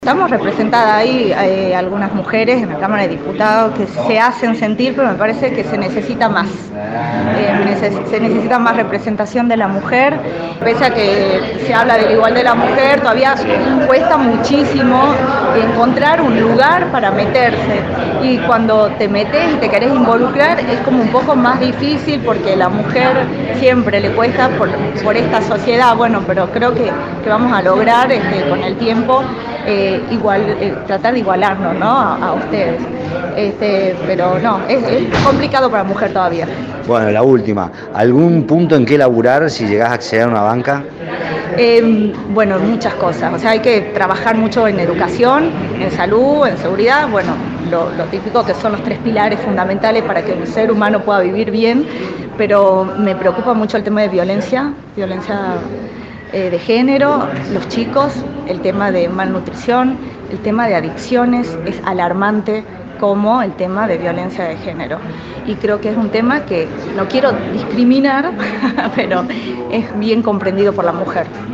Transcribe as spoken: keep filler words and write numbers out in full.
Estamos representadas ahí eh, algunas mujeres en la Cámara de Diputados que se hacen sentir, pero me parece que se necesita más. Eh, neces se necesita más representación de la mujer. Pese a que se habla del igual de la mujer, todavía cuesta muchísimo encontrar un lugar para meterse. Y cuando te metes y te querés involucrar es como un poco más difícil porque la mujer siempre le cuesta por, por esta sociedad. Bueno, pero creo que, que vamos a lograr este, con el tiempo eh, igual, eh, tratar de igualarnos, ¿no? a, a ustedes. Este, pero no, es, es complicado para la mujer todavía. Bueno, la última, ¿algún punto en qué laburar si llegás a acceder a una banca? Eh, bueno, muchas cosas, o sea, hay que trabajar mucho en educación, en salud, en seguridad, bueno, lo, lo típico que son los tres pilares fundamentales para que un ser humano pueda vivir bien, pero me preocupa mucho el tema de violencia, violencia eh, de género, los chicos, el tema de malnutrición, el tema de adicciones, es alarmante como el tema de violencia de género. Y creo que es un tema que no quiero discriminar, pero es bien comprendido por la mujer.